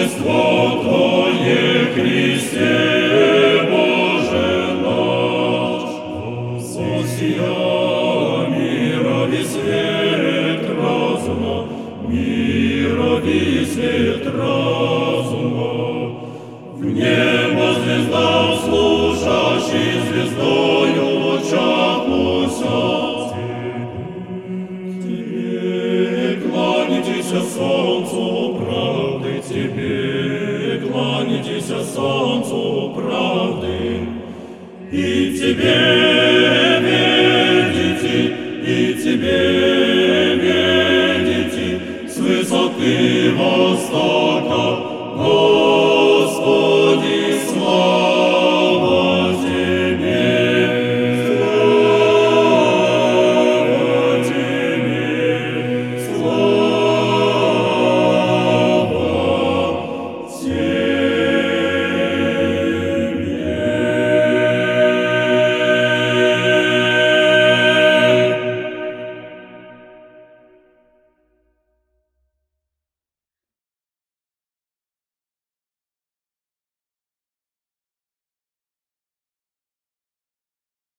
Рождество Твое, Христе Боже наш. Воссия мирови свет разума, мирови свет разума. В небо звезда, служащий звездою в очах уся. Тебе кланяйтесь солнцу правды, Тебе кланяйтесь солнцу правды. И Тебе видите, и Тебе видите, с высоты восстания.